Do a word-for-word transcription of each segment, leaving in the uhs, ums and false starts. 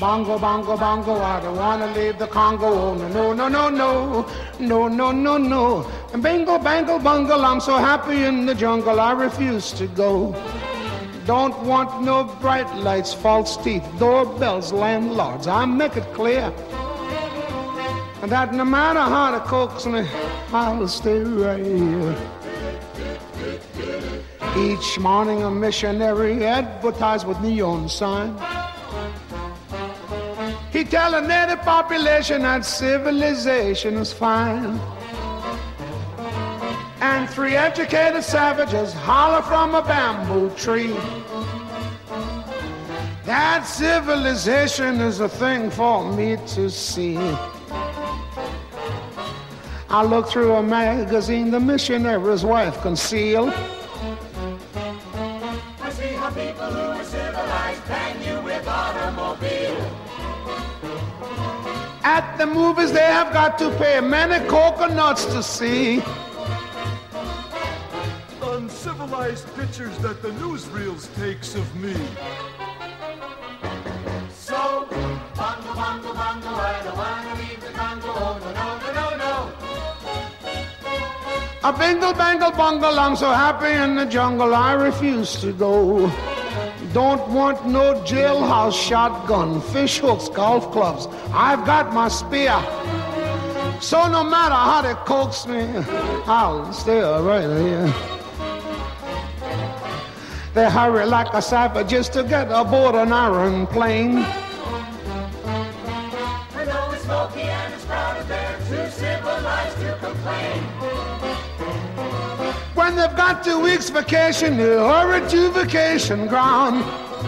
Bongo, bongo, bongo, I don't wanna leave the Congo. Oh, no, no, no, no, no, no, no, no. And bingle, bangle, bungle, I'm so happy in the jungle, I refuse to go. Don't want no bright lights, false teeth, doorbells, landlords. I make it clear that no matter how to coax me, I'll stay right here. Each morning a missionary advertised with neon sign. He tell the native population that civilization is fine. And three educated savages holler from a bamboo tree that civilization is a thing for me to see. I look through a magazine the missionary's wife concealed. I see how people who are civilized bang you with automobiles. At the movies they have got to pay many coconuts to see. Uncivilized pictures that the newsreels takes of me. So, bongo, bongo, bongo, I don't wanna leave the Congo. Oh, no, no, no, no, no. A bingle, bangle, bungle, I'm so happy in the jungle, I refuse to go. Don't want no jailhouse shotgun, fish hooks, golf clubs. I've got my spear. So no matter how they coax me, I'll stay right here. They hurry like a savage just to get aboard an iron plane. I know it's smoky and it's crowded there, too civilized to complain. When they've got two weeks vacation, they hurry to vacation ground.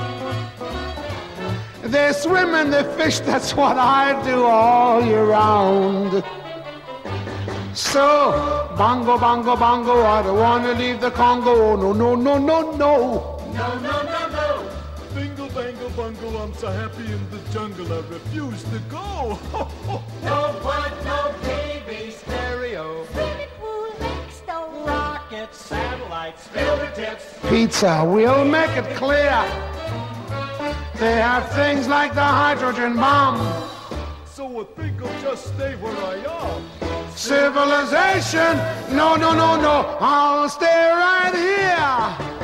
They swim and they fish, that's what I do all year round. So, bongo, bongo, bongo, I don't wanna leave the Congo. Oh, no, no, no, no, no. No, no, no, no. Bingle, bangle, bungle, I'm so happy in the jungle, I refuse to go. Don't want no T V stereo, Swimming pool next door. rockets, satellites, fingertips. Pizza, we'll make it clear. They have things like the hydrogen bomb. So I think I'll just stay where I am. Civilization, no, no, no, no, I'll stay right here.